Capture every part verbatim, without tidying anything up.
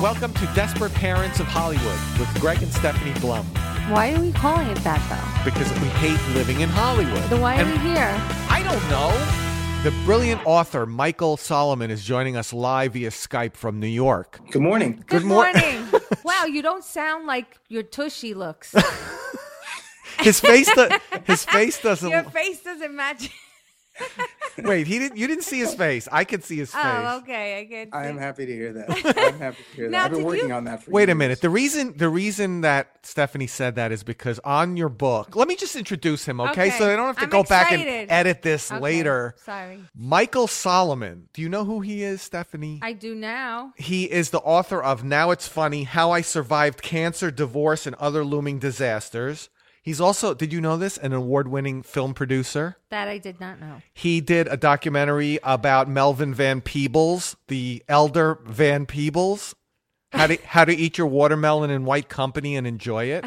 Welcome to Desperate Parents of Hollywood with Greg and Stephanie Blum. Why are we calling it that, though? Because we hate living in Hollywood. Then why And are we here? I don't know. The brilliant author Michael Solomon is joining us live via Skype from New York. Good morning. Good, Good mor- morning. Wow, you don't sound like your tushy looks. His face, do- his face doesn't. Your face doesn't match. Wait, he didn't. You didn't see his face. I could see his face. Oh, okay. I get. I am happy to hear that. I'm happy to hear that. Now, I've been did working you- on that for Wait a years. minute. The reason the reason that Stephanie said that is because on your book, let me just introduce him, okay? Okay. So I don't have to I'm go back and excited. edit this Okay, later. Sorry. Michael Solomon. Do you know who he is, Stephanie? I do now. He is the author of Now It's Funny, How I Survived Cancer, Divorce, and Other Looming Disasters. He's also, did you know this, an award-winning film producer? That I did not know. He did a documentary about Melvin Van Peebles, the elder Van Peebles, how to how to eat your watermelon in white company and enjoy it.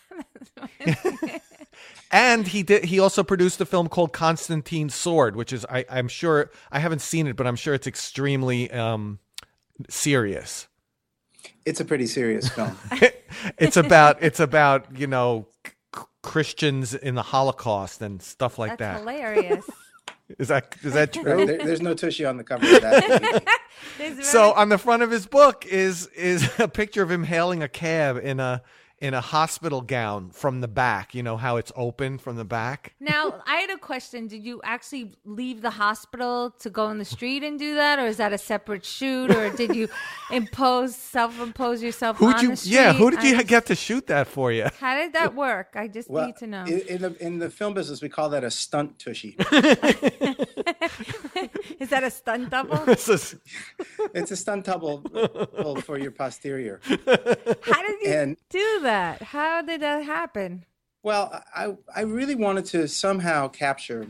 And he did. He also produced a film called Constantine's Sword, which is, I, I'm sure, I haven't seen it, but I'm sure it's extremely um, serious. It's a pretty serious film. It's about, it's about, you know, c- Christians in the Holocaust and stuff like That's that. hilarious. Is that is that true? There- there- there's no tushy on the cover of that. There's So really- on the front of his book is is a picture of him hailing a cab in a in a hospital gown from the back. You know how it's open from the back? Now, I had a question. Did you actually leave the hospital to go in the street and do that? Or is that a separate shoot? Or did you impose, self-impose yourself Who'd on you the street? yeah, who did I you just- get to shoot that for you? How did that work? I just Well, need to know. in, in the in the film business, we call that a stunt tushy. Is that a stunt double? This is- It's a stunt double for your posterior. How did you And- do that? How did that happen? Well, I I really wanted to somehow capture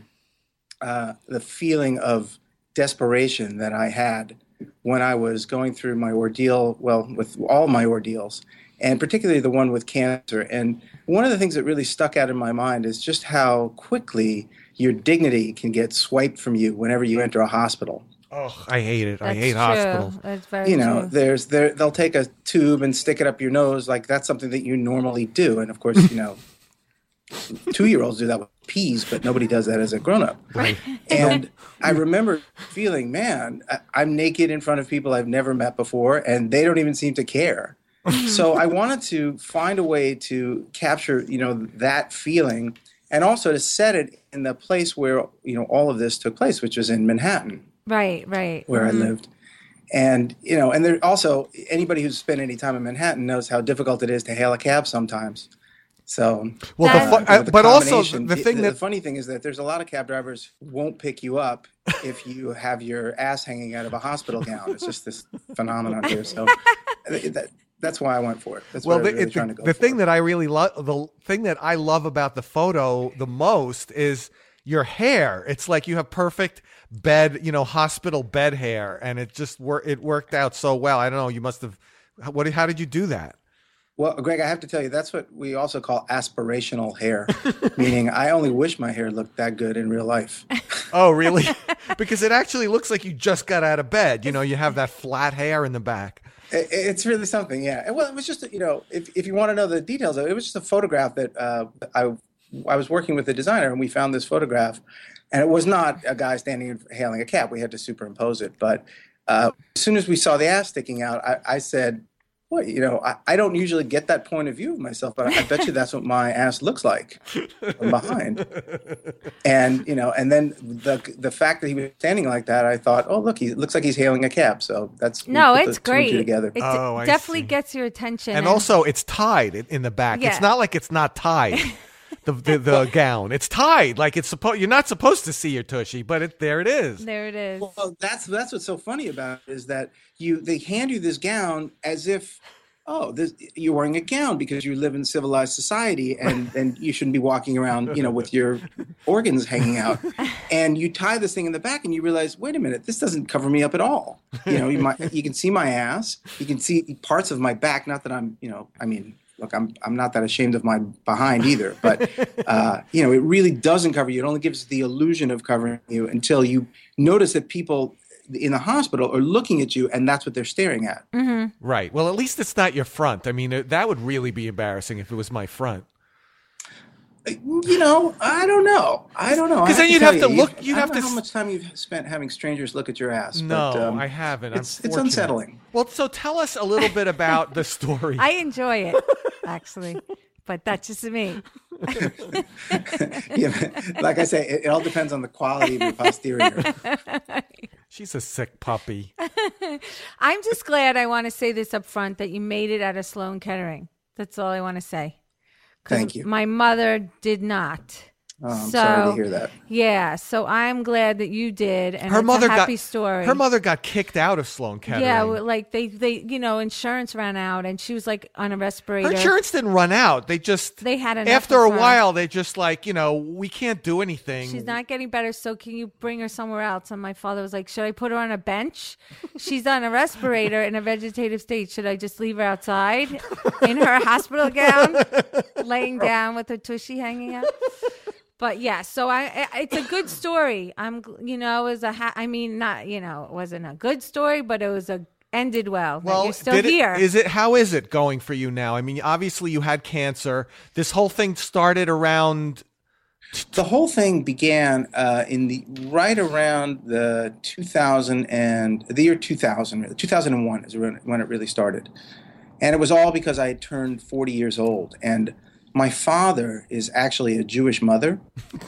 uh, the feeling of desperation that I had when I was going through my ordeal, well, with all my ordeals, and particularly the one with cancer. And one of the things that really stuck out in my mind is just how quickly your dignity can get swiped from you whenever you enter a hospital. oh, I hate it. I That's hate true. hospitals. That's very You know, true. there's there they'll take a tube and stick it up your nose, like that's something that you normally do. And of course, you know, two-year-olds do that with peas, but nobody does that as a grown-up. Right. And I remember feeling, man, I- I'm naked in front of people I've never met before, and they don't even seem to care. So I wanted to find a way to capture, you know, that feeling, and also to set it in the place where, you know, all of this took place, which was in Manhattan, Right, right. where Mhm. I lived. And, you know, and there also, anybody who's spent any time in Manhattan knows how difficult it is to hail a cab sometimes. So, Well, That- the uh, fu- you know, uh, the but also combination- the thing the, that the funny thing is that there's a lot of cab drivers who won't pick you up if you have your ass hanging out of a hospital gown. It's just this phenomenon here. So that, that's why I went for it. That's well, what I was the, really it- trying the, to go the for. thing that I really love, the thing that I love about the photo the most is your hair. It's like you have perfect bed, you know, hospital bed hair, and it just wor- it worked out so well. I don't know. You must have. What? How did you do that? Well, Greg, I have to tell you, that's what we also call aspirational hair, meaning I only wish my hair looked that good in real life. Oh, really? Because it actually looks like you just got out of bed. You know, you have that flat hair in the back. It, it's really something, yeah. Well, it was just, you know, if, if you want to know the details of it, it was just a photograph that uh, I I was working with the designer, and we found this photograph, and it was not a guy standing and hailing a cab. We had to superimpose it. But uh, as soon as we saw the ass sticking out, I, I said, well, you know, I, I don't usually get that point of view of myself, but I bet you that's what my ass looks like from behind. And, you know, and then the the fact that he was standing like that, I thought, oh, look, he looks like he's hailing a cab. So that's we No, put it's the two and two great. together. It Oh, I definitely see. gets your attention. And also, it's tied in- in the back. Yeah. It's not like it's not tied. The, the the gown. It's tied. Like it's supposed. You're not supposed to see your tushy, but it there it is. there it is. Well, that's that's what's so funny about it is that you they hand you this gown as if, oh, this, you're wearing a gown because you live in civilized society and and you shouldn't be walking around, you know, with your organs hanging out. And you tie this thing in the back and you realize, wait a minute, this doesn't cover me up at all. You know, you might you can see my ass, you can see parts of my back. Not that I'm, you know, I mean. Look, I'm I'm not that ashamed of my behind either, but uh, you know, it really doesn't cover you. It only gives the illusion of covering you until you notice that people in the hospital are looking at you, and that's what they're staring at. Mm-hmm. Right. Well, at least it's not your front. I mean, uh, that would really be embarrassing if it was my front. You know, I don't know. I don't know. Because then you'd have to you, look. You'd I have don't to. know how s- much time you've spent having strangers look at your ass. No, but, um, I haven't. It's, it's Unfortunate. unsettling. Well, so tell us a little bit about the story. I enjoy it, actually, but that's just me. Yeah, like I say, it, it all depends on the quality of your posterior. She's a sick puppy. I'm just glad I want to say this up front that you made it out of Sloan Kettering. That's all I want to say. 'Cause Thank you. My mother did not. Oh, I'm so, sorry to hear that. Yeah, so I'm glad that you did, and Her it's mother a happy got story. Her mother got kicked out of Sloan Kettering. Yeah, well, like they, they, you know, insurance ran out, and she was like on a respirator. Her insurance didn't run out. They just They had enough after a of her. while. They just like you know we can't do anything. She's not getting better, so can you bring her somewhere else? And my father was like, should I put her on a bench? She's on a respirator in a vegetative state. Should I just leave her outside in her hospital gown, laying down with her tushy hanging out? But yeah, so I, I it's a good story. I'm, gl- you know, it was a, ha- I mean, not, you know, it wasn't a good story, but it was a ended well. that Well, you're still did it- here. Is it? How is it going for you now? I mean, obviously you had cancer. This whole thing started around. The whole thing began uh, in the right around the two thousand and the year two thousand, two thousand one is when when it really started, and it was all because I had turned forty years old, and my father is actually a Jewish mother.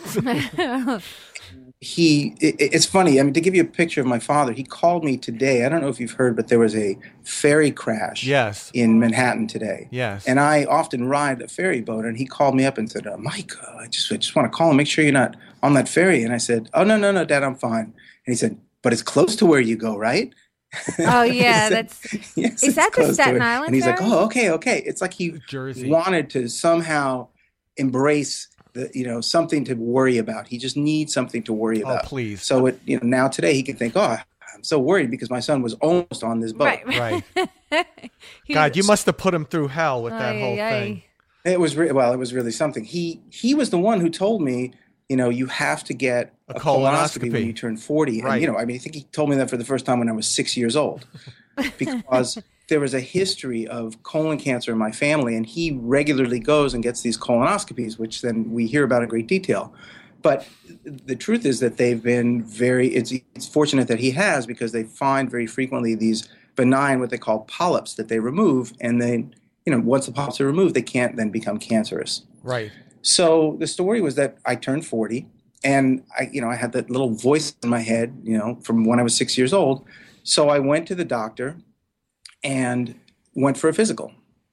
He, it, it's funny. I mean, to give you a picture of my father, he called me today. I don't know if you've heard, but there was a ferry crash. Yes. In Manhattan today. Yes. And I often ride a ferry boat, and he called me up and said, uh, "Mike, uh, I just, I just want to call and make sure you're not on that ferry." And I said, "Oh no, no, no, Dad, I'm fine." And he said, "But it's close to where you go, right?" Oh yeah, Said, that's. "Yes, Is it's that the close to Staten it." Island And he's like, ferry? "Oh, okay, okay." It's like he Jersey. wanted to somehow embrace the, you know, something to worry about. He just needs something to worry Oh, about. please. So it, you know, now today he can think, "Oh, I'm so worried because my son was almost on this boat." Right, Right. He- God, you must have put him through hell with that Ay, whole ay, thing. It was re- well, it was really something. He he was the one who told me, you know, you have to get A a, colonoscopy colonoscopy. when you turn forty. Right. And you know, I mean, I think he told me that for the first time when I was six years old, because there was a history of colon cancer in my family, and he regularly goes and gets these colonoscopies, which then we hear about in great detail. But the truth is that they've been very. It's it's fortunate that he has, because they find very frequently these benign, what they call polyps, that they remove, and then, you know, once the polyps are removed, they can't then become cancerous. Right. So the story was that I turned forty, and I, you know, I had that little voice in my head, you know, from when I was six years old. So I went to the doctor and went for a physical.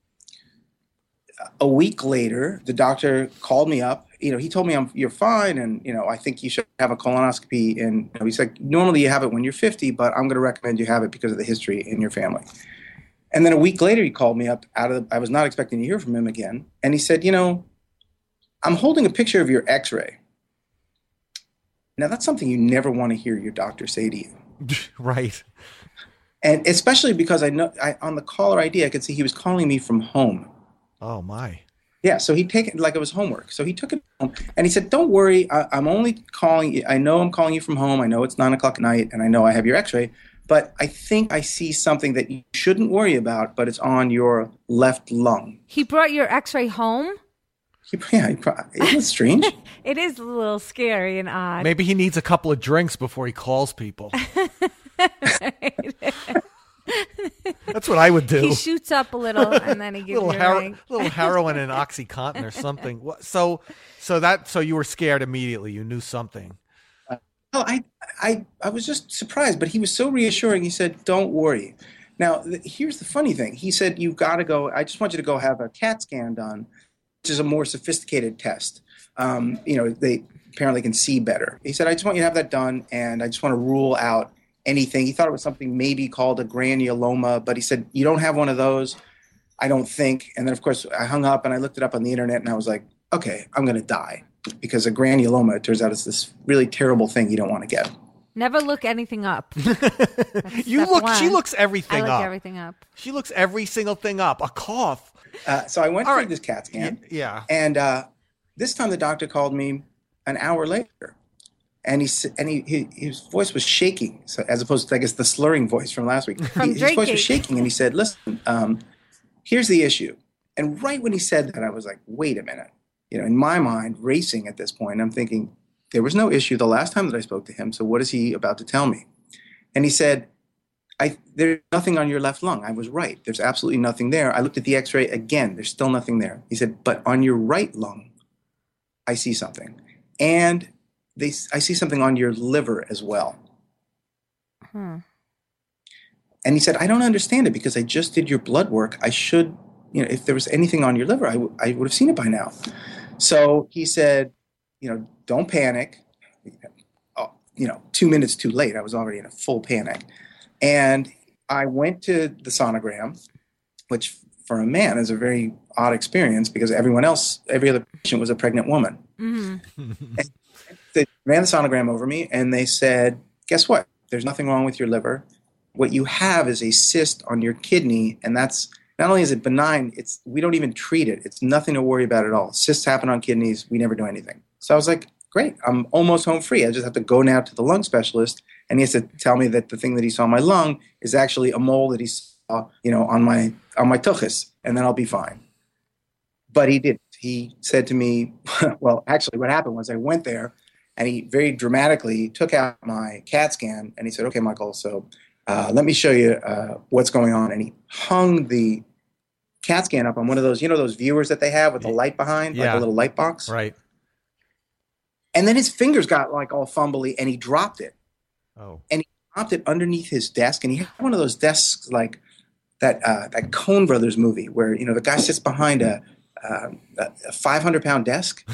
A week later, the doctor called me up. You know, he told me, I'm, "You're fine, and you know, I think you should have a colonoscopy." And you know, he said, "Normally you have it when you're fifty, but I'm going to recommend you have it because of the history in your family." And then a week later, he called me up out of the, I was not expecting to hear from him again, and he said, "You know, I'm holding a picture of your X-ray." Now, that's something you never want to hear your doctor say to you. Right. And especially because I know I, on the caller I D, I could see he was calling me from home. Oh my. Yeah, so he'd take it like it was homework. So he took it home, and he said, "Don't worry, I, I'm only calling you. I know I'm calling you from home. I know it's nine o'clock at night, and I know I have your X-ray, but I think I see something that you shouldn't worry about, but it's on your left lung." He brought your X-ray home. He, yeah, he, pro- isn't it strange? It is a little scary and odd. Maybe he needs a couple of drinks before he calls people. That's what I would do. He shoots up a little and then he gives little you a hero- ring. little heroin and OxyContin or something. What- So, so that so you were scared immediately. You knew something. Well, I, I, I was just surprised, but he was so reassuring. He said, "Don't worry." Now, th- here's the funny thing. He said, "You've got to go. I just want you to go have a CAT scan done, which is a more sophisticated test. Um, you know, they apparently can see better." He said, "I just want you to have that done, and I just want to rule out anything." He thought it was something maybe called a granuloma, but he said, "You don't have one of those, I don't think." And then, of course, I hung up and I looked it up on the internet, and I was like, okay, I'm going to die, because a granuloma, it turns out, is this really terrible thing you don't want to get. Never look anything up. You step look. She one. looks I everything look up. everything up. She looks every single thing up. A cough. Uh, so I went All for right. this CAT scan. Yeah. And uh, this time the doctor called me an hour later. and he s- and he, he his voice was shaking, so as opposed to I guess the slurring voice from last week. From He- his voice drinking. was shaking, and he said, "Listen, um, here's the issue." And right when he said that, I was like, "Wait a minute." You know, in my mind, racing at this point, I'm thinking there was no issue the last time that I spoke to him. So what is he about to tell me? And he said, I, there's nothing on your left lung. I was right. There's absolutely nothing there. I looked at the x-ray again. There's still nothing there. He said, but on your right lung, I see something. And they, I see something on your liver as well. Hmm. And he said, I don't understand it because I just did your blood work. I should, you know, if there was anything on your liver, I, w- I would have seen it by now. So he said, you know, don't panic. Oh, you know, two minutes too late. I was already in a full panic. And I went to the sonogram, which for a man is a very odd experience because everyone else, every other patient was a pregnant woman. Mm-hmm. And they ran the sonogram over me and they said, guess what? There's nothing wrong with your liver. What you have is a cyst on your kidney, and that's not only is it benign, it's we don't even treat it. It's nothing to worry about at all. Cysts happen on kidneys. We never do anything. So I was like, great. I'm almost home free. I just have to go now to the lung specialist, and he has to tell me that the thing that he saw in my lung is actually a mole that he saw, you know, on my on my tuchus, and then I'll be fine. But he didn't. He said to me, well, actually, what happened was I went there, and he very dramatically took out my CAT scan, and he said, okay, Michael, so uh, let me show you uh, what's going on. And he hung the CAT scan up on one of those, you know, those viewers that they have with the light behind, Yeah. like a little light box. Right. And then his fingers got like all fumbly, and he dropped it. Oh. And he dropped it underneath his desk, and he had one of those desks like that uh, that Coen Brothers movie where, you know, the guy sits behind a uh, a five hundred pound desk.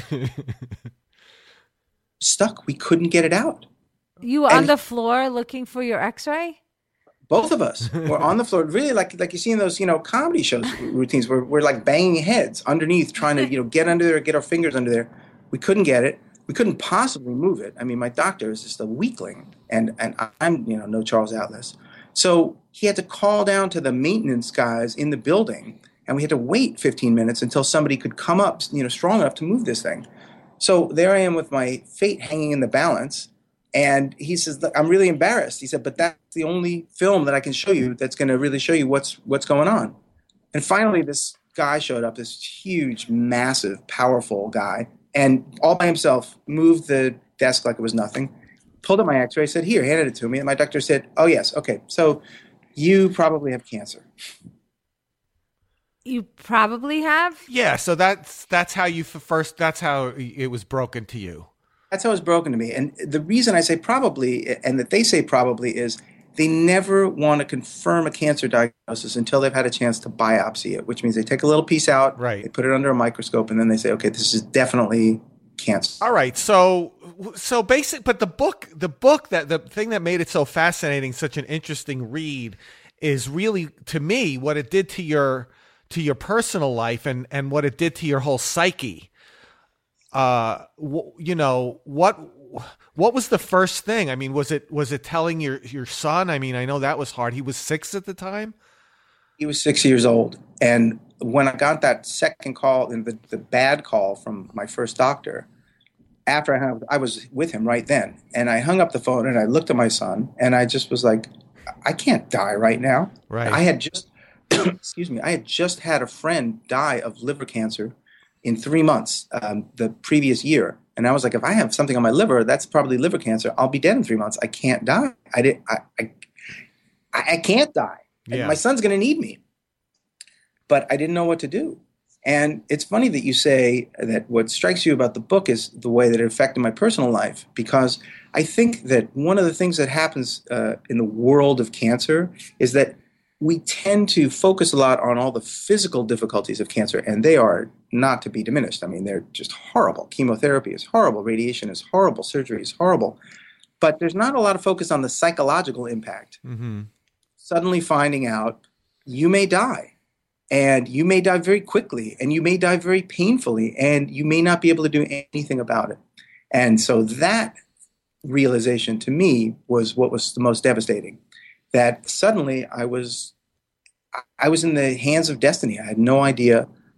Stuck. We couldn't get it out. You were And on the floor looking for your x-ray? Both of us were on the floor, really like like you see in those, you know, comedy shows routines where we're like banging heads underneath, trying to, you know, get under there, get our fingers under there. We couldn't get it. We couldn't possibly move it. I mean, my doctor is just a weakling, and and I'm, you know, no Charles Atlas. So he had to call down to the maintenance guys in the building, and we had to wait fifteen minutes until somebody could come up, you know, strong enough to move this thing. So there I am with my fate hanging in the balance. And he says, I'm really embarrassed. He said, but that's the only film that I can show you that's going to really show you what's what's going on. And finally, this guy showed up, this huge, massive, powerful guy, and all by himself moved the desk like it was nothing, pulled up my x-ray, said, here, handed it to me. And my doctor said, oh, yes, okay, so you probably have cancer. You probably have? Yeah. So that's that's how you f- first. That's how it was broken to you. That's how it was broken to me. And the reason I say probably, and that they say probably, is they never want to confirm a cancer diagnosis until they've had a chance to biopsy it, which means they take a little piece out, Right. they put it under a microscope, and then they say, okay, this is definitely cancer. All right. So so basic, but the book, the book that the thing that made it so fascinating, such an interesting read, is really to me what it did to your to your personal life and and what it did to your whole psyche. Uh, w- you know, what, what was the first thing? I mean, was it, was it telling your, your son? I mean, I know that was hard. He was six at the time. He was six years old. And when I got that second call, and the, the bad call from my first doctor, after I hung up, I was with him right then. And I hung up the phone and I looked at my son and I just was like, I can't die right now. Right. I had just, excuse me, I had just had a friend die of liver cancer in three months, um, the previous year. And I was like, if I have something on my liver, that's probably liver cancer. I'll be dead in three months. I can't die. I didn't, I, I, I can't die. Yeah. My son's going to need me. But I didn't know what to do. And it's funny that you say that what strikes you about the book is the way that it affected my personal life, because I think that one of the things that happens uh, in the world of cancer is that we tend to focus a lot on all the physical difficulties of cancer, and they are not to be diminished. I mean, they're just horrible. Chemotherapy is horrible. Radiation is horrible. Surgery is horrible. But there's not a lot of focus on the psychological impact. Mm-hmm. Suddenly finding out you may die, and you may die very quickly, and you may die very painfully, and you may not be able to do anything about it. And so that realization to me was what was the most devastating. That suddenly I was I was in the hands of destiny. I had no idea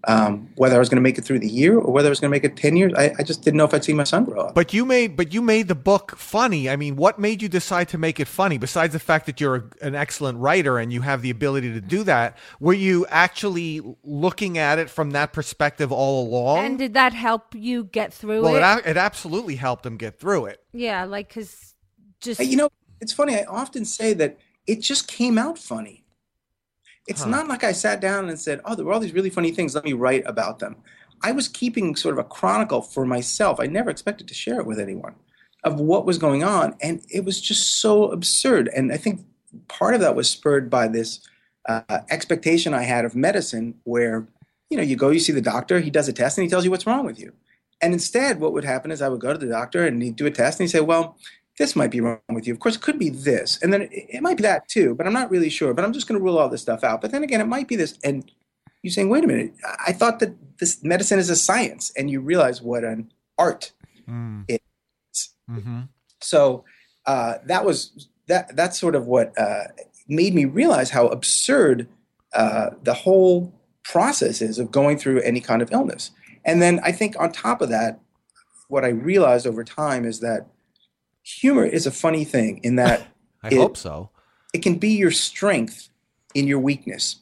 Um, whether I was going to make it through the year or whether I was going to make it ten years, I, I just didn't know if I'd see my son grow up. But you made, but you made the book funny. I mean, what made you decide to make it funny? Besides the fact that you're a, an excellent writer and you have the ability to do that, were you actually looking at it from that perspective all along? And did that help you get through well, it? Well, it, it absolutely helped him get through it. Yeah, like because just you know, it's funny. I often say that it just came out funny. It's Huh. not like I sat down and said, oh, there were all these really funny things. Let me write about them. I was keeping sort of a chronicle for myself. I never expected to share it with anyone of what was going on. And it was just so absurd. And I think part of that was spurred by this uh, expectation I had of medicine where, you know, you go, you see the doctor, he does a test and he tells you what's wrong with you. And instead, what would happen is I would go to the doctor and he'd do a test and he'd say, well, this might be wrong with you. Of course, it could be this. And then it, it might be that too, but I'm not really sure. But I'm just going to rule all this stuff out. But then again, it might be this. And you're saying, wait a minute, I thought that this medicine is a science. And you realize what an art Mm. it is. Mm-hmm. So uh, that was, that. that's sort of what uh, made me realize how absurd uh, the whole process is of going through any kind of illness. And then I think on top of that, what I realized over time is that humor is a funny thing in that I it, hope so. It can be your strength in your weakness.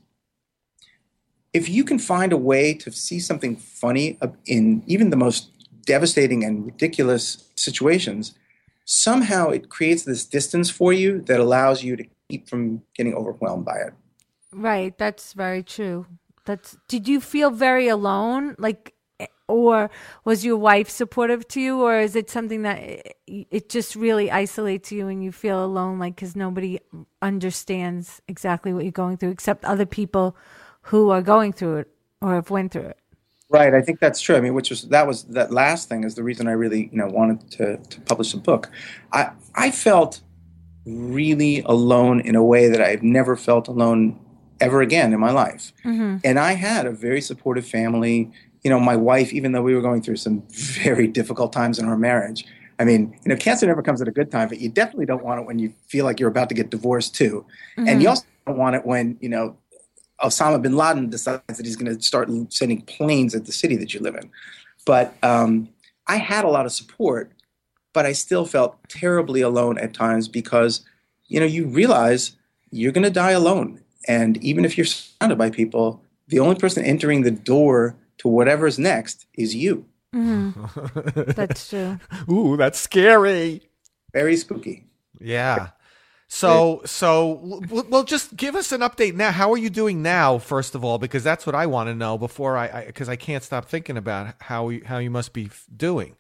If you can find a way to see something funny in even the most devastating and ridiculous situations, somehow it creates this distance for you that allows you to keep from getting overwhelmed by it. right. That's very true. That's. Did you feel very alone? Like, or was your wife supportive to you, or is it something that it, it just really isolates you and you feel alone, like because nobody understands exactly what you're going through except other people who are going through it or have went through it? Right, I think that's true. I mean, which was that was that last thing is the reason I really, you know, wanted to, to publish a book. I I felt really alone in a way that I've never felt alone ever again in my life. Mm-hmm. And I had a very supportive family. You know, my wife, even though we were going through some very difficult times in our marriage. I mean, you know, cancer never comes at a good time, but you definitely don't want it when you feel like you're about to get divorced too. Mm-hmm. And you also don't want it when, you know, Osama bin Laden decides that he's going to start sending planes at the city that you live in. But um, I had a lot of support, but I still felt terribly alone at times because, you know, you realize you're going to die alone. And even if you're surrounded by people, the only person entering the door to whatever's next is you. Mm-hmm. That's true. Ooh, that's scary. Very spooky. Yeah. So, so, well, just give us an update now. How are you doing now, first of all? Because that's what I want to know before I, because I, I can't stop thinking about how you, how you must be doing.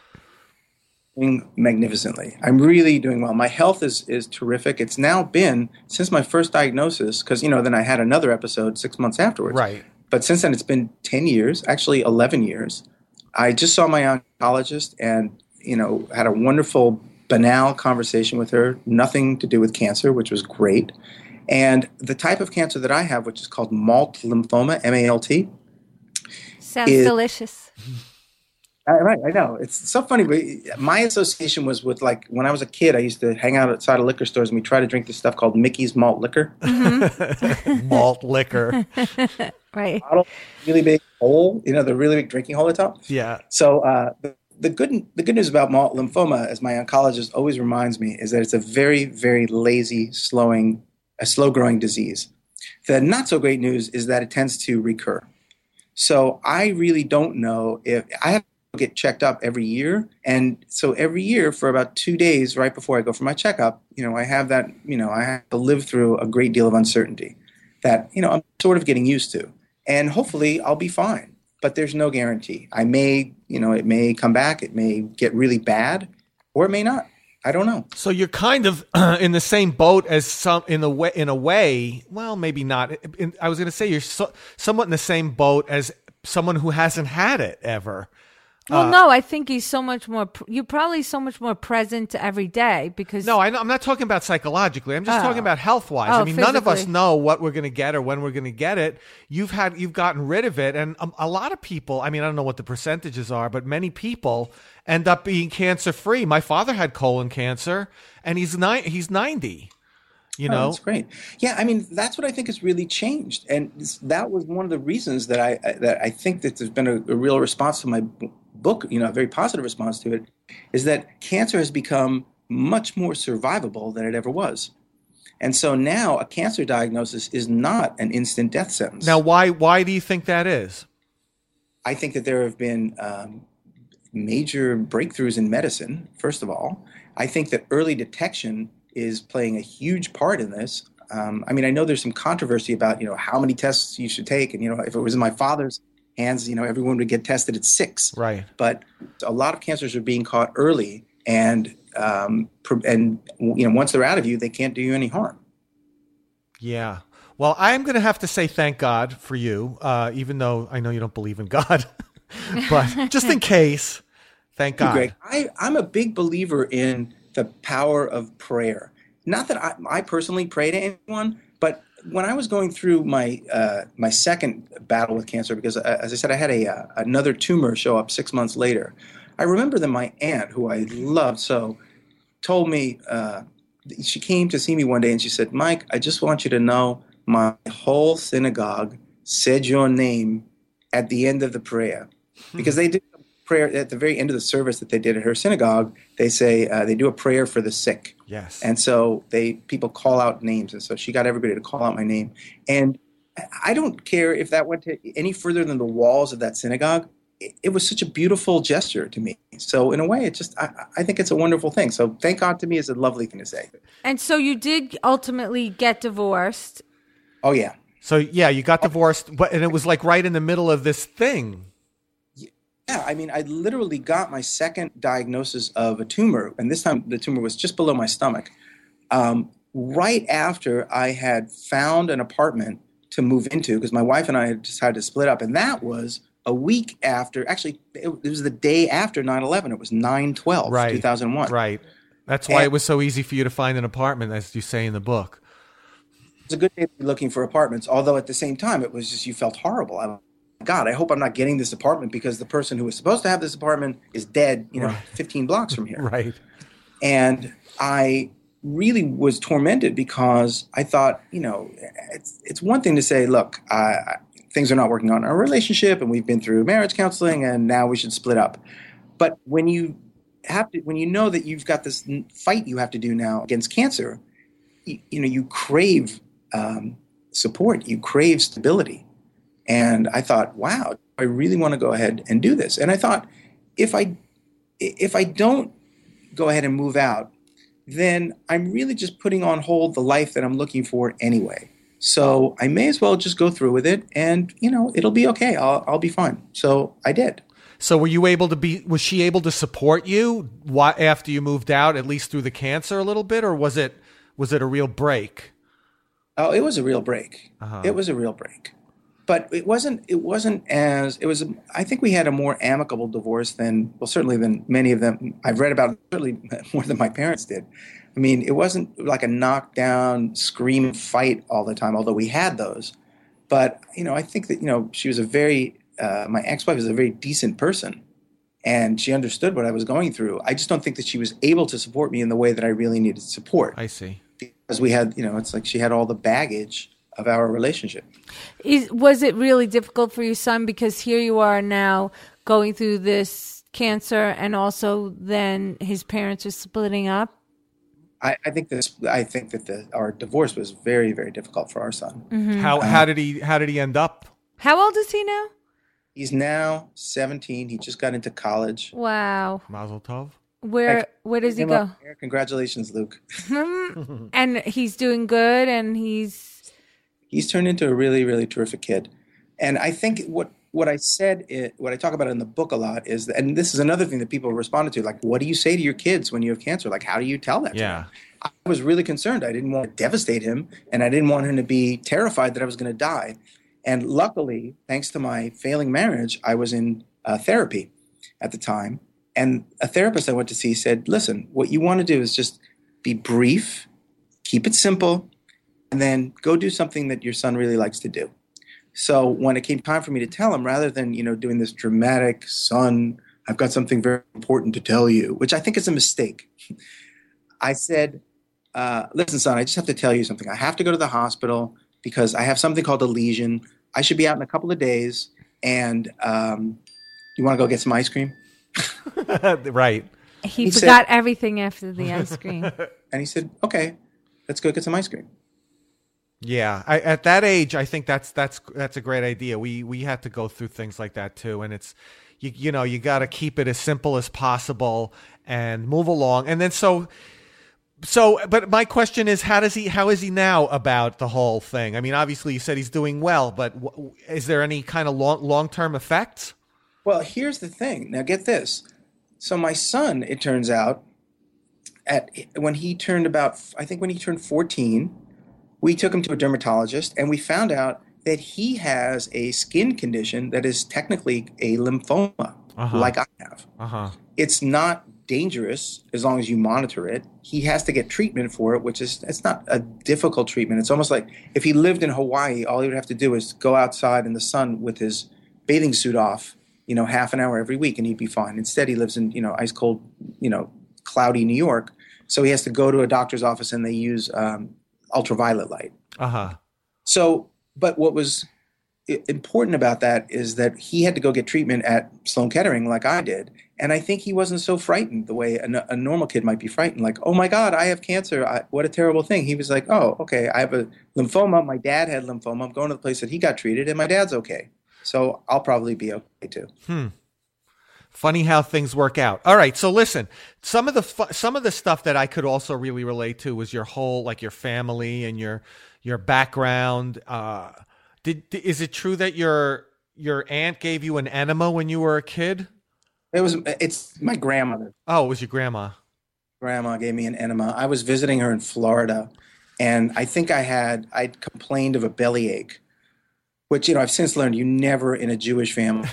Doing magnificently. I'm really doing well. My health is is terrific. It's now been, since my first diagnosis, because, you know, then I had another episode six months afterwards. Right. But since then, it's been ten years, actually eleven years. I just saw my oncologist and, you know, had a wonderful, banal conversation with her, nothing to do with cancer, which was great. And the type of cancer that I have, which is called malt lymphoma, M A L T. Sounds is, delicious. Uh, right, I know. It's so funny. But my association was with, like, when I was a kid, I used to hang out outside of liquor stores and we try to drink this stuff called Mickey's malt liquor. Mm-hmm. Malt liquor. Right. Bottle, really big hole, you know, the really big drinking hole at the top. Yeah. So uh, the, the good the good news about malt lymphoma, as my oncologist always reminds me, is that it's a very, very lazy, slowing, a slow-growing disease. The not so great news is that it tends to recur. So I really don't know if I have to get checked up every year, and so every year for about two days right before I go for my checkup, you know, I have that, you know, I have to live through a great deal of uncertainty that, you know, I'm sort of getting used to. And hopefully I'll be fine, but there's no guarantee. I may, you know, it may come back, it may get really bad, or it may not. I don't know. So you're kind of uh, in the same boat as some in the way, in a way. Well, maybe not. In, I was going to say you're so, somewhat in the same boat as someone who hasn't had it ever. Well, Uh, no, I think he's so much more. pr- You're probably so much more present every day because No, I, I'm not talking about psychologically. I'm just Oh. talking about health wise. Oh, I mean, none of us physically. know what we're going to get or when we're going to get it. You've had, you've gotten rid of it, and um, a lot of people. I mean, I don't know what the percentages are, but many people end up being cancer free. My father had colon cancer, and he's ni- he's ninety. You Oh, know, that's great. Yeah, I mean, that's what I think has really changed, and this, that was one of the reasons that I I- that I think that there's been a, a real response to my b- book. You know, a very positive response to it, is that cancer has become much more survivable than it ever was, and so now a cancer diagnosis is not an instant death now sentence. why why do you think that is? I think that there have been um, major breakthroughs in medicine. First of all, I think that early detection is playing a huge part in this. Um, I mean, I know there's some controversy about, you know, how many tests you should take. And, you know, if it was in my father's hands, you know, everyone would get tested at six. Right. But a lot of cancers are being caught early. And, um, pr- and you know, once they're out of you, they can't do you any harm. Yeah. Well, I'm going to have to say thank God for you, uh, even though I know you don't believe in God. But just in case, thank God. Greg, I, I'm a big believer in the power of prayer. Not that I, I personally pray to anyone, but when I was going through my uh, my second battle with cancer, because uh, as I said, I had a uh, another tumor show up six months later. I remember that my aunt, who I loved so, told me uh, she came to see me one day and she said, "Mike, I just want you to know my whole synagogue said your name at the end of the prayer," because they did a prayer at the very end of the service that they did at her synagogue. They say uh, they do a prayer for the sick. Yes. And so they people call out names, and so she got everybody to call out my name. And I don't care if that went to any further than the walls of that synagogue. It, it was such a beautiful gesture to me. So in a way, it just I, I think it's a wonderful thing. So thank God to me is a lovely thing to say. And so you did ultimately get divorced. Oh yeah. So yeah, you got divorced, but and it was like right in the middle of this thing. Yeah, I mean, I literally got my second diagnosis of a tumor, and this time the tumor was just below my stomach, um, right after I had found an apartment to move into, because my wife and I had decided to split up, and that was a week after, actually, it, it was the day after nine eleven. It was nine twelve, Right. two thousand one. Right. That's why And- it was so easy for you to find an apartment, as you say in the book. It was a good day to be looking for apartments, although at the same time, it was just, you felt horrible. I, God, I hope I'm not getting this apartment because the person who was supposed to have this apartment is dead, you know, Right. fifteen blocks from here. Right. And I really was tormented because I thought, you know, it's it's one thing to say, look, uh, things are not working on our relationship, and we've been through marriage counseling, and now we should split up. But when you have to, when you know that you've got this n- fight you have to do now against cancer, you, you know, you crave um, support, you crave stability. And I thought, wow, I really want to go ahead and do this. And I thought, if I if I don't go ahead and move out, then I'm really just putting on hold the life that I'm looking for anyway. So I may as well just go through with it, and you know, it'll be okay. I'll I'll be fine. So I did. So were you able to be, was she able to support you why, after you moved out, at least through the cancer a little bit, or was it, was it a real break? Oh, it was a real break. Uh-huh. It was a real break. But it wasn't, it wasn't as, it was, I think we had a more amicable divorce than, well, certainly than many of them I've read about, certainly more than my parents did. I mean, it wasn't like a knockdown, scream fight all the time, although we had those. But, you know, I think that, you know, she was a very, uh, my ex-wife was a very decent person, and she understood what I was going through. I just don't think that she was able to support me in the way that I really needed support. I see. Because we had, you know, it's like she had all the baggage of our relationship. Is, was it really difficult for your son? Because here you are now going through this cancer, and also then his parents are splitting up. I, I think this. I think that the, our divorce was very, very difficult for our son. How, how did he, how did he end up? How old is he now? He's now seventeen. He just got into college. Wow. Mazel tov. Where where does he Came go? up here. Congratulations, Luke. And he's doing good, and he's He's turned into a really, really terrific kid. And I think what what I said, it, what I talk about in the book a lot is, that, and this is another thing that people responded to, like, what do you say to your kids when you have cancer? Like, how do you tell that to Yeah. them? I was really concerned. I didn't want to devastate him, and I didn't want him to be terrified that I was going to die. And luckily, thanks to my failing marriage, I was in uh, therapy at the time. And a therapist I went to see said, listen, what you want to do is just be brief, keep it simple, and then go do something that your son really likes to do. So when it came time for me to tell him, rather than, you know, doing this dramatic, son, I've got something very important to tell you, which I think is a mistake, I said, uh, listen, son, I just have to tell you something. I have to go to the hospital because I have something called a lesion. I should be out in a couple of days. And um, you want to go get some ice cream? Right. He, He forgot said- everything after the ice cream. And he said, okay, let's go get some ice cream. Yeah, I, at that age, I think that's that's that's a great idea. We we had to go through things like that too, and it's you you know you got to keep it as simple as possible and move along. And then so so, but my question is, how does he how is he now about the whole thing? I mean, obviously you said he's doing well, but w- is there any kind of long long term effects? Well, here's the thing. Now get this. So my son, it turns out, at when he turned about, I think when he turned fourteen, we took him to a dermatologist and we found out that he has a skin condition that is technically a lymphoma, Uh-huh. like I have. Uh huh. It's not dangerous as long as you monitor it. He has to get treatment for it, which is it's not a difficult treatment. It's almost like if he lived in Hawaii, all he would have to do is go outside in the sun with his bathing suit off, you know, half an hour every week and he'd be fine. Instead, he lives in, you know, ice cold, you know, cloudy New York. So he has to go to a doctor's office and they use um, ultraviolet light. Uh huh. So, but what was i- important about that is that he had to go get treatment at Sloan Kettering like I did. And I think he wasn't so frightened the way a, n- a normal kid might be frightened. Like, oh my God, I have cancer. I, what a terrible thing. He was like, oh, okay, I have a lymphoma. My dad had lymphoma. I'm going to the place that he got treated and my dad's okay. So I'll probably be okay too. Funny how things work out. All right, so listen, some of the fu- some of the stuff that I could also really relate to was your whole like your family and your your background. Uh, did, did is it true that your your aunt gave you an enema when you were a kid? It was, it's my grandmother. Oh, it was your grandma. Grandma gave me an enema. I was visiting her in Florida and I think I had, I'd complained of a bellyache, which, you know, I've since learned you never in a Jewish family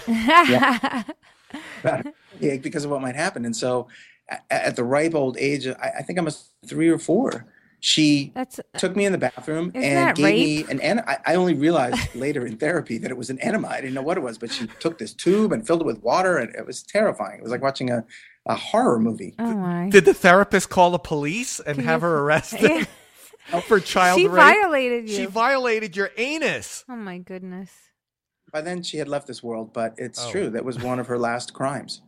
about yeah, because of what might happen. And so at, at the ripe old age, I, I think I was three or four, she That's took me in the bathroom Isn't and that gave rape? me an enema. I, I only realized later in therapy that it was an enema. I didn't know what it was, but she took this tube and filled it with water and it was terrifying. It was like watching a, a horror movie. oh my. Did the therapist call the police and Can have you- her arrested Yeah. for child She rape? violated you. She violated your anus. oh my goodness. By then she had left this world, but it's Oh. true. That was one of her last crimes.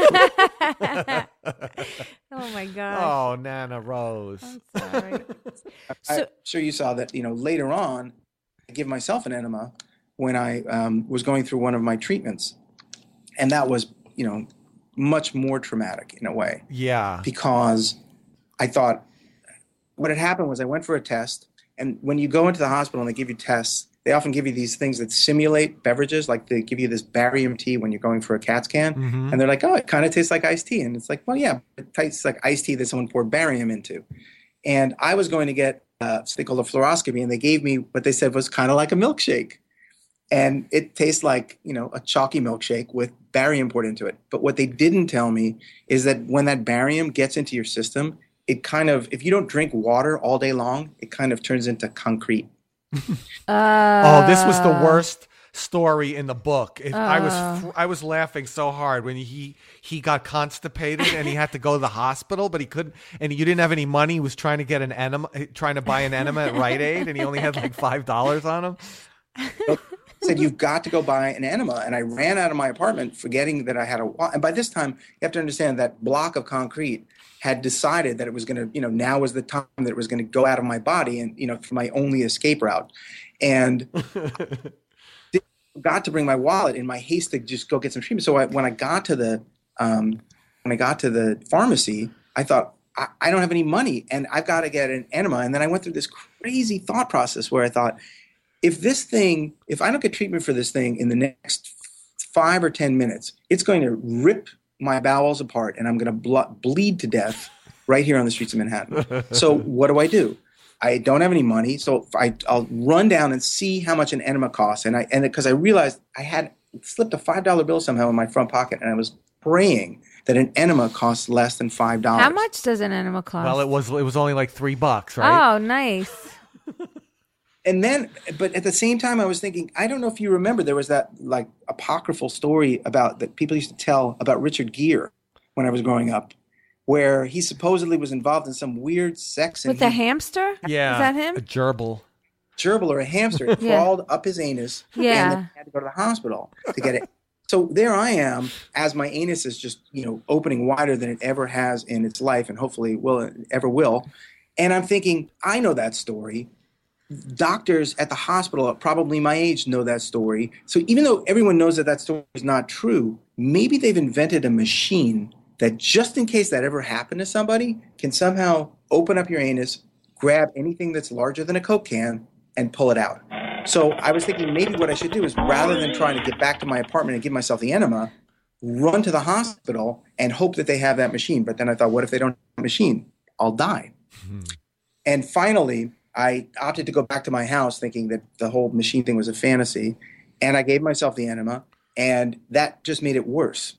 Oh my gosh. Oh, Nana Rose. I'm sorry. So- I'm sure you saw that, you know, later on, I give myself an enema when I um, was going through one of my treatments. And that was, you know, much more traumatic in a way Yeah. because I thought what had happened was I went for a test. And when you go into the hospital and they give you tests, they often give you these things that simulate beverages. Like they give you this barium tea when you're going for a CAT scan. Mhm. And they're like, oh, it kind of tastes like iced tea. And it's like, well, yeah, it tastes like iced tea that someone poured barium into. And I was going to get uh, something called a fluoroscopy, and they gave me what they said was kind of like a milkshake. And it tastes like, you know, a chalky milkshake with barium poured into it. But what they didn't tell me is that when that barium gets into your system, it kind of, if you don't drink water all day long, it kind of turns into concrete. Uh, Oh, this was the worst story in the book. If I was Oh. I was laughing so hard when he he got constipated and he had to go to the hospital, but he couldn't. And you didn't have any money. He was trying to get an enema, trying to buy an enema at Rite Aid, and he only had like five dollars on him. Said, you've got to go buy an enema. And I ran out of my apartment forgetting that I had a wa- And by this time, you have to understand that block of concrete had decided that it was going to, you know, now was the time that it was going to go out of my body and, you know, for my only escape route. And got to bring my wallet in my haste to just go get some treatment. So I, when I got to the, um, when I got to the pharmacy, I thought, I, I don't have any money and I've got to get an enema. And then I went through this crazy thought process where I thought, if this thing, if I don't get treatment for this thing in the next five or ten minutes, it's going to rip my bowels apart and I'm going to ble- bleed to death right here on the streets of Manhattan. So what do I do? I don't have any money, so I, I'll run down and see how much an enema costs. And I and because I realized I had slipped a five dollar bill somehow in my front pocket, and I was praying that an enema costs less than five dollars. How much does an enema cost? Well, it was it was only like three bucks, right? Oh, nice. And then, but at the same time, I was thinking, I don't know if you remember, there was that like apocryphal story about that people used to tell about Richard Gere when I was growing up, where he supposedly was involved in some weird sex and With the hamster? Yeah. Is that him? A gerbil. gerbil or a hamster it Yeah. crawled up his anus, Yeah. and then had to go to the hospital to get it. So there I am, as my anus is just, you know, opening wider than it ever has in its life, and hopefully will ever will. And I'm thinking, I know that story. Doctors at the hospital, probably my age, know that story. So even though everyone knows that that story is not true, maybe they've invented a machine that, just in case that ever happened to somebody, can somehow open up your anus, grab anything that's larger than a Coke can, and pull it out. So I was thinking maybe what I should do is, rather than trying to get back to my apartment and give myself the enema, run to the hospital and hope that they have that machine. But then I thought, what if they don't have a machine? I'll die. Mm-hmm. And finally, I opted to go back to my house thinking that the whole machine thing was a fantasy. And I gave myself the enema, and that just made it worse.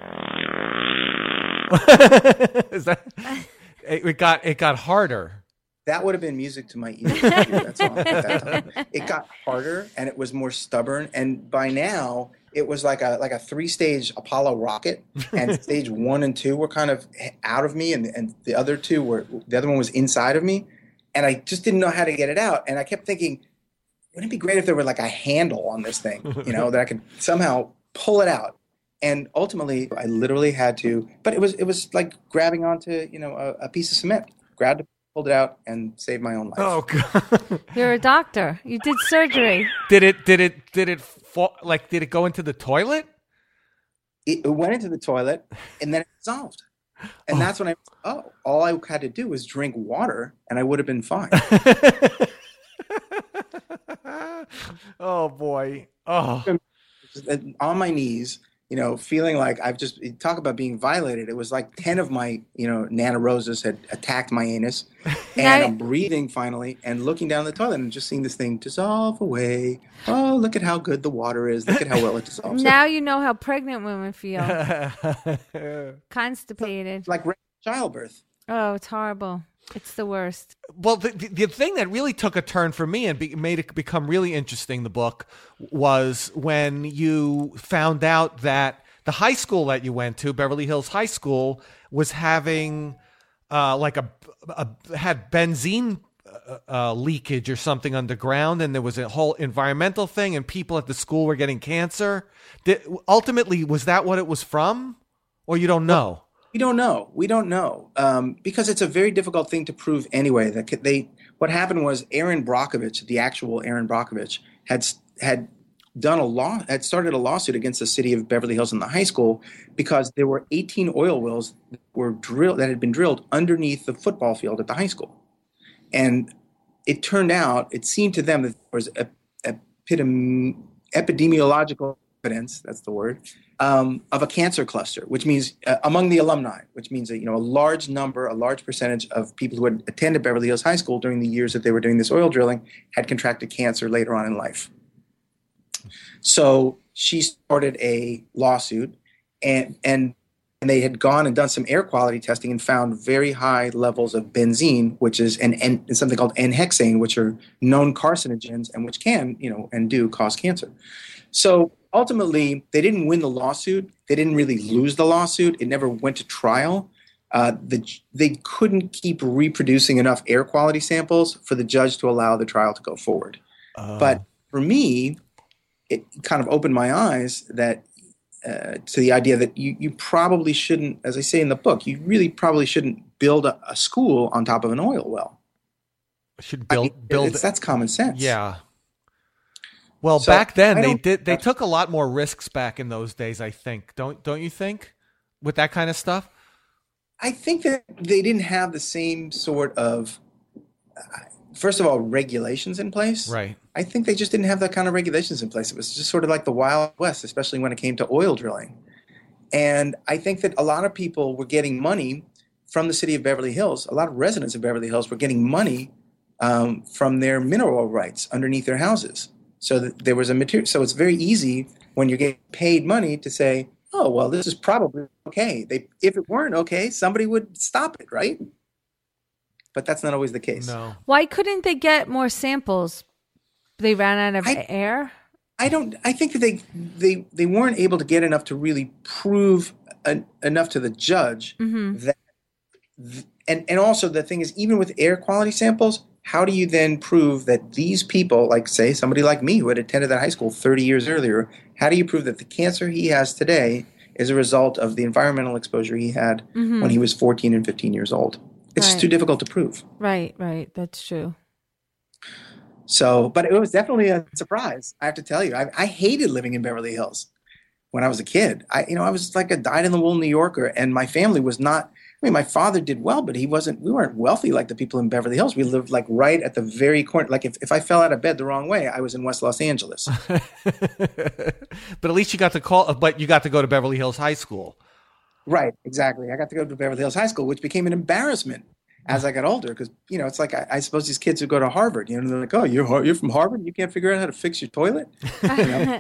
Is that, it got it got harder. That would have been music to my ears. That song at that time. It got harder, and it was more stubborn. And by now, it was like a like a three stage Apollo rocket, and stage one and two were kind of out of me, and and the other two were the other one was inside of me, and I just didn't know how to get it out. And I kept thinking, wouldn't it be great if there were like a handle on this thing, you know, that I could somehow pull it out? And ultimately, I literally had to. But it was it was like grabbing onto, you know, a, a piece of cement. Grabbed it, pulled it out, and saved my own life. Oh God! You're a doctor. You did surgery. Did it? Did it? Did it fall? Like, did it go into the toilet? It, it went into the toilet, and then it dissolved. And oh. that's when I. Oh, all I had to do was drink water, and I would have been fine. Oh boy! Oh, on my knees. You know, feeling like I've just talk about being violated. It was like ten of my, you know, Nana Roses had attacked my anus, and now, I'm breathing finally and looking down the toilet and just seeing this thing dissolve away. Oh, look at how good the water is. Look at how well it dissolves. Now you know how pregnant women feel. Constipated. Like childbirth. Oh, it's horrible. It's the worst. Well, the, the, the thing that really took a turn for me and be, made it become really interesting, the book, was when you found out that the high school that you went to, Beverly Hills High School, was having uh, like a, a had benzene uh, uh, leakage or something underground, and there was a whole environmental thing, and people at the school were getting cancer. Did, ultimately, was that what it was from, or you don't know? We don't know. We don't know um, because it's a very difficult thing to prove anyway. That they, what happened was Aaron Brockovich, the actual Aaron Brockovich, had had done a law, had started a lawsuit against the city of Beverly Hills and the high school because there were eighteen oil wells that were drilled that had been drilled underneath the football field at the high school, and it turned out it seemed to them that there was a, a epidemi- epidemiological evidence. That's the word. Um, of a cancer cluster, which means uh, among the alumni, which means that, you know, a large number, a large percentage of people who had attended Beverly Hills High School during the years that they were doing this oil drilling had contracted cancer later on in life. So she started a lawsuit, and and and they had gone and done some air quality testing and found very high levels of benzene, which is and and something called N-hexane, which are known carcinogens and which can, you know, and do cause cancer. So ultimately, they didn't win the lawsuit. They didn't really lose the lawsuit. It never went to trial. Uh, the, they couldn't keep reproducing enough air quality samples for the judge to allow the trial to go forward. Uh. But for me, it kind of opened my eyes that uh, to the idea that you, you probably shouldn't, as I say in the book, you really probably shouldn't build a, a school on top of an oil well. Should build I mean, build. That's common sense. Yeah. Well, so, back then they did. They took a lot more risks back in those days. I think. Don't don't you think? With that kind of stuff. I think that they didn't have the same sort of, uh, first of all, regulations in place. Right. I think they just didn't have that kind of regulations in place. It was just sort of like the Wild West, especially when it came to oil drilling. And I think that a lot of people were getting money from the city of Beverly Hills. A lot of residents of Beverly Hills were getting money um, from their mineral rights underneath their houses. So that there was a material. So it's very easy when you're getting paid money to say, "Oh, well, this is probably okay." They, if it weren't okay, somebody would stop it, right? But that's not always the case. No. Why couldn't they get more samples? They ran out of I, air. I don't. I think that they they they weren't able to get enough to really prove an, enough to the judge mm-hmm. that and and also the thing is, even with air quality samples, how do you then prove that these people, like say somebody like me who had attended that high school thirty years earlier, how do you prove that the cancer he has today is a result of the environmental exposure he had mm-hmm. when he was fourteen and fifteen years old? It's right. just too difficult to prove. Right, right. That's true. So, but it was definitely a surprise. I have to tell you, I, I hated living in Beverly Hills when I was a kid. I, you know, I was like a dyed-in-the-wool New Yorker, and my family was not. I mean, my father did well, but he wasn't. We weren't wealthy like the people in Beverly Hills. We lived like right at the very corner. Like if, if I fell out of bed the wrong way, I was in West Los Angeles. But at least you got to call. But you got to go to Beverly Hills High School. Right, exactly. I got to go to Beverly Hills High School, which became an embarrassment as I got older, because you know it's like I, I suppose these kids who go to Harvard, you know, they're like, "Oh, you're you're from Harvard, you can't figure out how to fix your toilet." You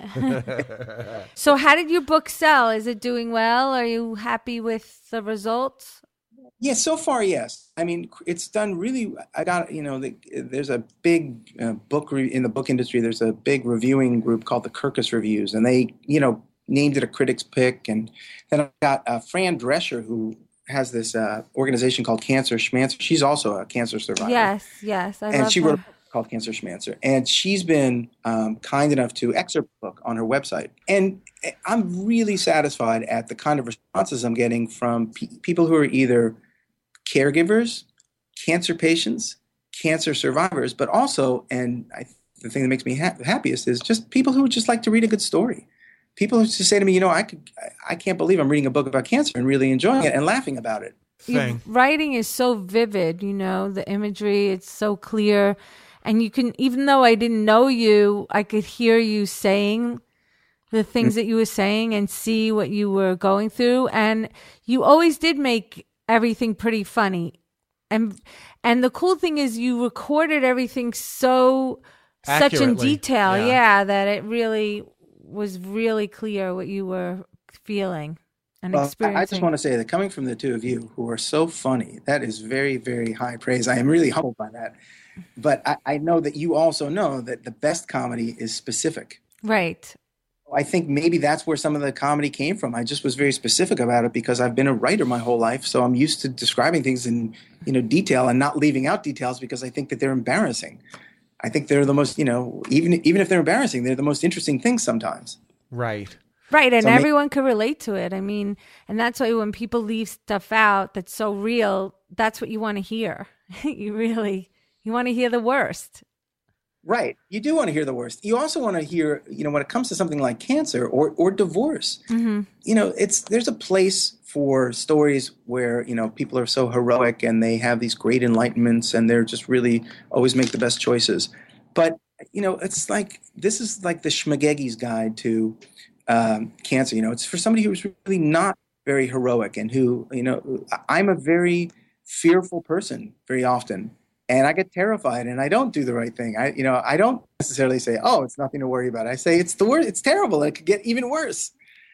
know? So, how did your book sell? Is it doing well? Are you happy with the results? Yeah, so far, yes. I mean, it's done really. I got you know, the, there's a big uh, book re- in the book industry. There's a big reviewing group called the Kirkus Reviews, and they you know named it a critic's pick. And then I got uh, Fran Drescher, who has this uh, organization called Cancer Schmancer. She's also a cancer survivor. Yes, yes. I and love she her. wrote a book called Cancer Schmancer. And she's been um, kind enough to excerpt the book on her website. And I'm really satisfied at the kind of responses I'm getting from pe- people who are either caregivers, cancer patients, cancer survivors, but also, and I, the thing that makes me ha- happiest is just people who would just like to read a good story. People who just say to me, you know, I could, I can't believe I'm reading a book about cancer and really enjoying it and laughing about it. Your writing is so vivid, you know, the imagery, it's so clear. And you can, even though I didn't know you, I could hear you saying the things mm-hmm. that you were saying and see what you were going through. And you always did make everything pretty funny. And and the cool thing is you recorded everything so, such in detail. Yeah. yeah, that it really was really clear what you were feeling and well, experiencing. I just want to say that coming from the two of you who are so funny, that is very, very high praise. I am really humbled by that. But I, I know that you also know that the best comedy is specific. Right. I think maybe that's where some of the comedy came from. I just was very specific about it because I've been a writer my whole life. So I'm used to describing things in, you know, detail and not leaving out details because I think that they're embarrassing. I think they're the most, you know, even even if they're embarrassing, they're the most interesting things sometimes. Right. Right. And so everyone may- could relate to it. I mean, and that's why when people leave stuff out that's so real, that's what you want to hear. you really, you want to hear the worst. Right. You do want to hear the worst. You also want to hear, you know, when it comes to something like cancer or, or divorce, mm-hmm. you know, it's there's a place for stories where, you know, people are so heroic and they have these great enlightenments and they're just really always make the best choices. But, you know, it's like this is like the Schmagegi's guide to um, cancer. You know, it's for somebody who's really not very heroic and who, you know, I'm a very fearful person very often. And I get terrified and I don't do the right thing. I, you know, I don't necessarily say, oh, it's nothing to worry about. I say it's the worst. It's terrible. It could get even worse.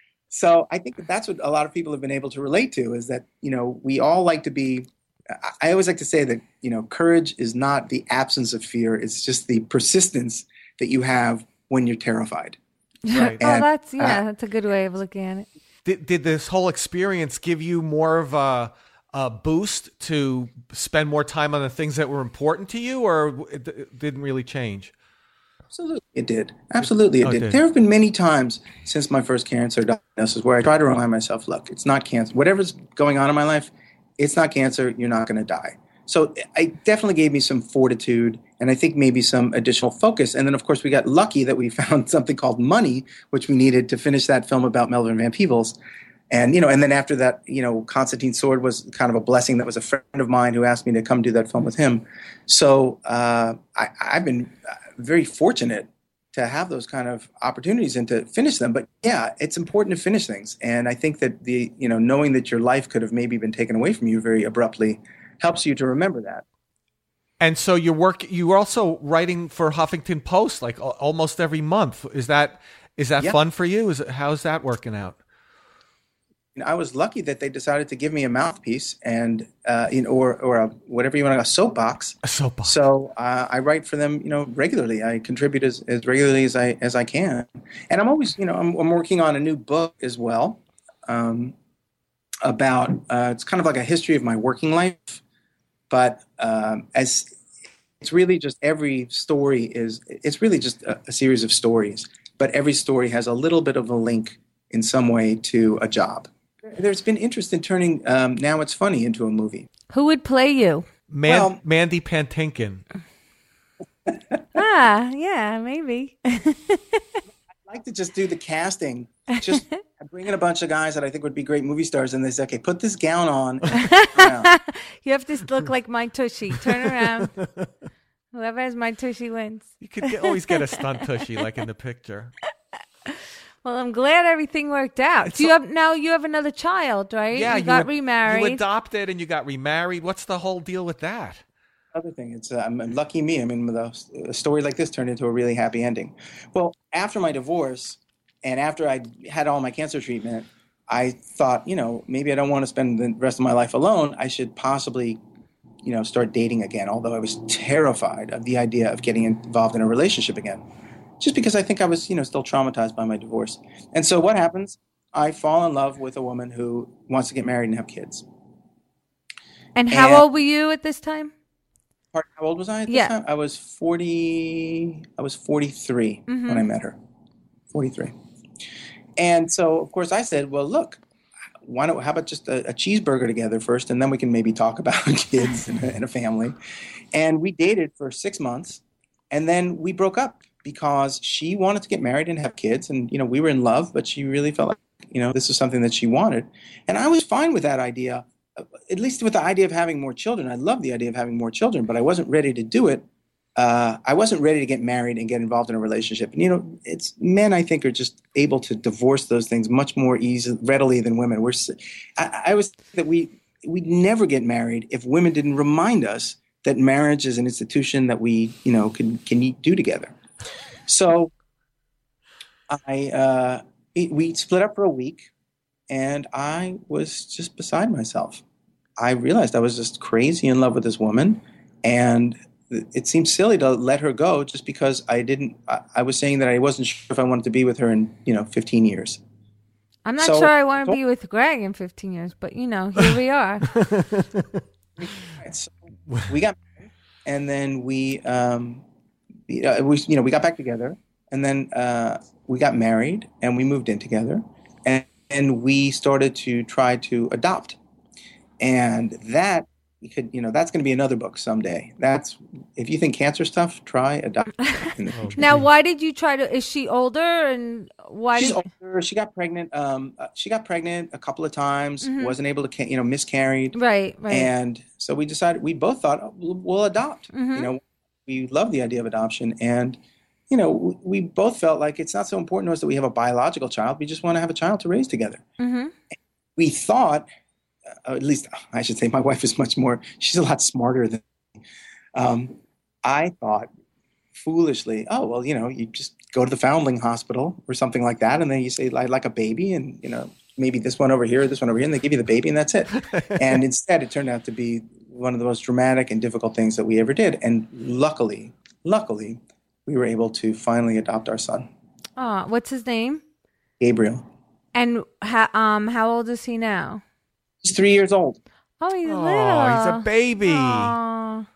So I think that that's what a lot of people have been able to relate to is that, you know, we all like to be, I always like to say that, you know, courage is not the absence of fear. It's just the persistence that you have when you're terrified. Right. And, oh, that's, yeah, uh, that's a good way of looking at it. Did, did this whole experience give you more of a, a boost to spend more time on the things that were important to you, or it, it didn't really change? Absolutely, it did. Absolutely, it oh, did. did. There have been many times since my first cancer diagnosis where I try to remind myself, look, it's not cancer. Whatever's going on in my life, it's not cancer. You're not going to die. So it definitely gave me some fortitude and I think maybe some additional focus. And then, of course, we got lucky that we found something called money, which we needed to finish that film about Melvin Van Peebles. And, you know, and then after that, you know, Constantine Sword was kind of a blessing. That was a friend of mine who asked me to come do that film with him. So uh, I, I've been very fortunate to have those kind of opportunities and to finish them. But yeah, it's important to finish things. And I think that the, you know, knowing that your life could have maybe been taken away from you very abruptly helps you to remember that. And so you work, you were also writing for Huffington Post, like almost every month. Is that, is that yeah. fun for you? Is it, how's that working out? I was lucky that they decided to give me a mouthpiece and, uh, you know, or or a, whatever you want to a soapbox. A soapbox. So uh, I write for them, you know, regularly. I contribute as, as regularly as I as I can, and I'm always, you know, I'm, I'm working on a new book as well. Um, about, uh, it's kind of like a history of my working life, but um, as it's really just every story is, it's really just a, a series of stories, but every story has a little bit of a link in some way to a job. There's been interest in turning um, Now It's Funny into a movie. Who would play you? Man- Well- Mandy Patinkin. Ah, yeah, maybe. I'd like to just do the casting. Just bring in a bunch of guys that I think would be great movie stars, and they say, okay, put this gown on. And turn around. You have to look like my tushy. Turn around. Whoever has my tushy wins. You could get, always get a stunt tushy like in the picture. Well, I'm glad everything worked out. It's Do you a- have now? You have another child, right? Yeah, you got ad- remarried. You adopted and you got remarried. What's the whole deal with that? Other thing, it's uh, I'm lucky me. I mean, the, a story like this turned into a really happy ending. Well, after my divorce and after I had all my cancer treatment, I thought, you know, maybe I don't want to spend the rest of my life alone. I should possibly, you know, start dating again. Although I was terrified of the idea of getting involved in a relationship again, just because I think I was, you know, still traumatized by my divorce. And so what happens? I fall in love with a woman who wants to get married and have kids. and how and- old were you at this time? Pardon, how old was I at this Yeah. time? I was forty. I was forty-three Mhm. when I met her. forty-three. And so, of course, I said, "Well, look, why don't? How about just a, a cheeseburger together first, and then we can maybe talk about kids and, a, and a family." And we dated for six months, and then we broke up because she wanted to get married and have kids, and you know, we were in love, but she really felt like, you know, this is something that she wanted, and I was fine with that idea. At least with the idea of having more children. I love the idea of having more children, but I wasn't ready to do it. Uh, I wasn't ready to get married and get involved in a relationship. And, you know, it's men, I think, are just able to divorce those things much more easily, readily than women. We're, s- I, I was that we, we'd never get married if women didn't remind us that marriage is an institution that we, you know, can, can do together. So I, uh, it- we split up for a week. And I was just beside myself. I realized I was just crazy in love with this woman. And it seemed silly to let her go just because I didn't, I, I was saying that I wasn't sure if I wanted to be with her in, you know, fifteen years. I'm not So- sure I want to be with Greg in fifteen years, but you know, here we are. Right, so we got married, and then we, um, we, uh, we, you know, we got back together, and then uh, we got married, and we moved in together, and, and we started to try to adopt, and that you could, you know, that's going to be another book someday. That's if you think cancer stuff, try adopt. In the future. Now, why did you try to? Is she older, and why She's did? older. She got pregnant. Um, uh, she got pregnant a couple of times. Mhm. Wasn't able to, ca- you know, miscarried. Right, right. And so we decided, we both thought, oh, we'll, we'll adopt. Mhm. You know, we love the idea of adoption. And, you know, we, we both felt like it's not so important to us that we have a biological child. We just want to have a child to raise together. hmm We thought, uh, at least I should say, my wife is much more, she's a lot smarter than me. Um, I thought foolishly, oh, well, you know, you just go to the foundling hospital or something like that. And then you say, I'd like a baby. And, you know, maybe this one over here, this one over here, and they give you the baby and that's it. And instead it turned out to be one of the most dramatic and difficult things that we ever did. And luckily, luckily, we were able to finally adopt our son, Oh, what's his name? Gabriel. And how um how old is he now? He's three years old. Oh, he's Oh, little. he's a baby. Aw,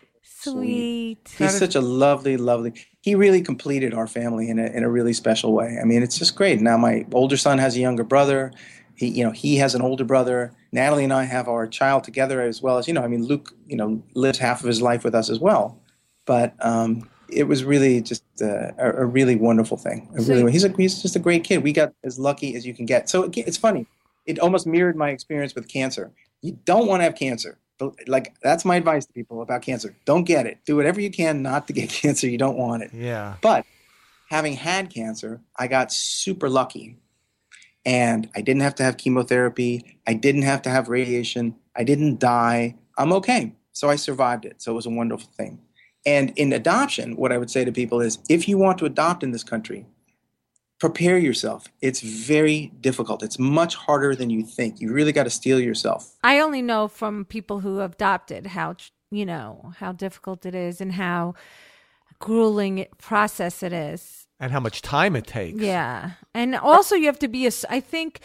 sweet. He's such a lovely, lovely. He really completed our family in a in a really special way. I mean, it's just great. Now my older son has a younger brother. He, you know, he has an older brother. Natalie and I have our child together as well as, you know, I mean, Luke, you know, lives half of his life with us as well. But um, it was really just uh, a, a really wonderful thing. A So- really, he's a, he's just a great kid. We got as lucky as you can get. So it, it's funny. It almost mirrored my experience with cancer. You don't want to have cancer. But, like, that's my advice to people about cancer. Don't get it. Do whatever you can not to get cancer. You don't want it. Yeah. But having had cancer, I got super lucky. And I didn't have to have chemotherapy. I didn't have to have radiation. I didn't die. I'm okay. So I survived it. So it was a wonderful thing. And in adoption, what I would say to people is, if you want to adopt in this country, prepare yourself. It's very difficult. It's much harder than you think. You really got to steel yourself. I only know from people who have adopted how you know how difficult it is and how grueling it- process it is. And how much time it takes. Yeah. And also you have to be a, s- I think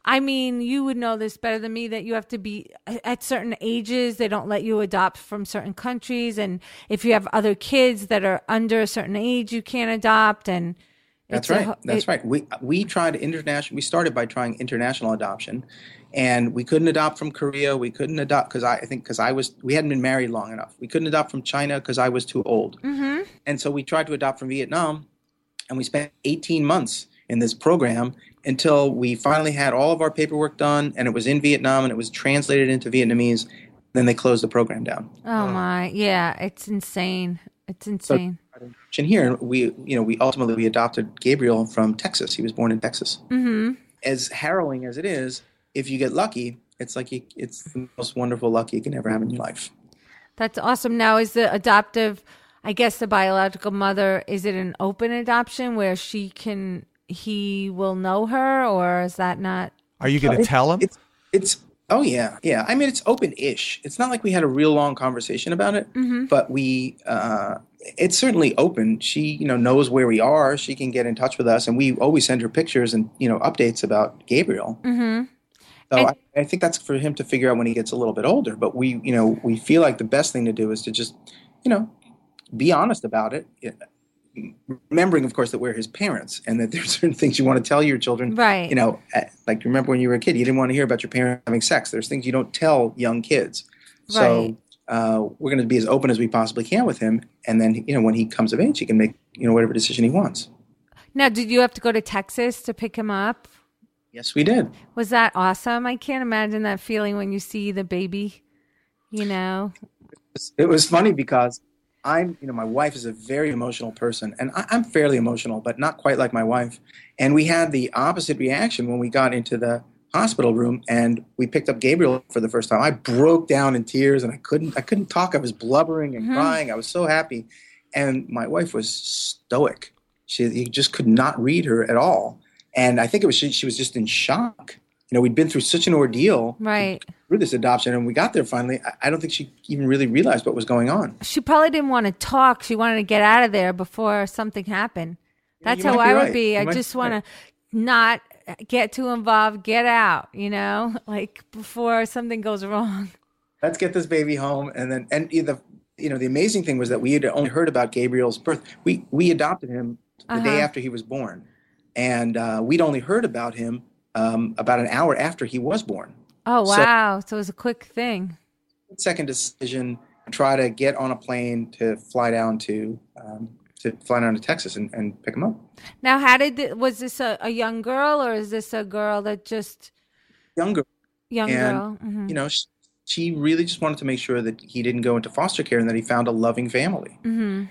I mean, you would know this better than me that you have to be at certain ages. They don't let you adopt from certain countries. And if you have other kids that are under a certain age, you can't adopt. And That's it's right. a, That's it, right. We we tried international. We started by trying international adoption, and we couldn't adopt from Korea. We couldn't adopt because I, I think because I was we hadn't been married long enough. We couldn't adopt from China because I was too old. Mm-hmm. And so we tried to adopt from Vietnam, and we spent eighteen months in this program until we finally had all of our paperwork done, and it was in Vietnam, and it was translated into Vietnamese. Then they closed the program down. Oh my, yeah, it's insane. It's insane. So, and here we, you know, we ultimately we adopted Gabriel from Texas. He was born in Texas. Mm-hmm. As harrowing as it is, if you get lucky, it's like you, it's the most wonderful luck you can ever have in your life. That's awesome. Now, is the adoptive, I guess the biological mother, is it an open adoption where she can, he will know her, or is that not? Are you going to tell him? It's, it's, oh yeah, yeah. I mean, it's open-ish. It's not like we had a real long conversation about it, Mm-hmm. but we, uh, it's certainly open. She, you know, knows where we are. She can get in touch with us, and we always send her pictures and, you know, updates about Gabriel. Mm-hmm. So And- I, I think that's for him to figure out when he gets a little bit older. But we, you know, we feel like the best thing to do is to just, you know, be honest about it. Remembering, of course, that we're his parents and that there's certain things you want to tell your children. Right. You know, like remember when you were a kid, you didn't want to hear about your parents having sex. There's things you don't tell young kids. So Right. uh, we're going to be as open as we possibly can with him. And then, you know, when he comes of age, he can make, you know, whatever decision he wants. Now, did you have to go to Texas to pick him up? Yes, we did. Was that awesome? I can't imagine that feeling when you see the baby, you know? It was funny because I'm, you know, my wife is a very emotional person, and I, I'm fairly emotional, but not quite like my wife. And we had the opposite reaction when we got into the hospital room and we picked up Gabriel for the first time. I broke down in tears and I couldn't, I couldn't talk. I was blubbering and Mhm. crying. I was so happy. And my wife was stoic. She you just could not read her at all. And I think it was, she, she was just in shock. You know, we'd been through such an ordeal Right. through this adoption, and we got there finally. I, I don't think she even really realized what was going on. She probably didn't want to talk. She wanted to get out of there before something happened. That's you how might be I would right. be. You I might just be want right. to not get too involved, get out, you know, like before something goes wrong. Let's get this baby home, and then and the you know the amazing thing was that we had only heard about Gabriel's birth. We we adopted him the Uh-huh. day after he was born, and uh, we'd only heard about him um, about an hour after he was born. Oh, So- wow. So, it was a quick thing. Second decision, try to get on a plane to fly down to um, to fly down to Texas and, and pick him up. Now, how did, the, was this a, a young girl or is this a girl that just, Younger, young And, girl? Mhm. you know, she, she really just wanted to make sure that he didn't go into foster care and that he found a loving family. Mm-hmm.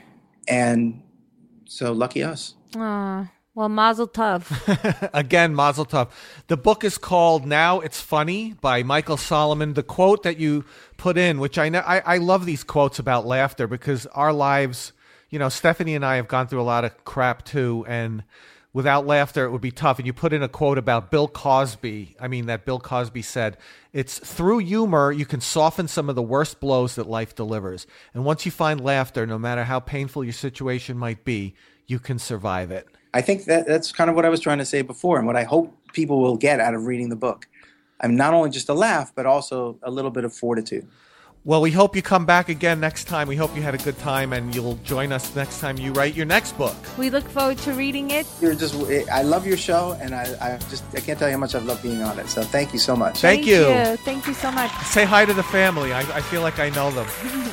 And so lucky us. Aw. Well, mazel tov. Again, Mazel Tov. The book is called Now It's Funny by Michael Solomon. The quote that you put in, which I know, I, I love these quotes about laughter because our lives, you know, Stephanie and I have gone through a lot of crap too, and without laughter, it would be tough. And you put in a quote about Bill Cosby. I mean, that Bill Cosby said, it's through humor you can soften some of the worst blows that life delivers. And once you find laughter, no matter how painful your situation might be, you can survive it. I think that that's kind of what I was trying to say before, and what I hope people will get out of reading the book. I'm not only just a laugh, but also a little bit of fortitude. Well, we hope you come back again next time. We hope you had a good time, and you'll join us next time you write your next book. We look forward to reading it. You're just, I love your show, and I, I just, I can't tell you how much I've loved being on it. So thank you so much. Thank you. Thank you so much. Say hi to the family. I, I feel like I know them.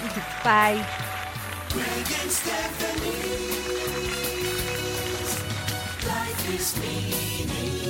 Bye. Greg and Stephanie's Life is Meaning.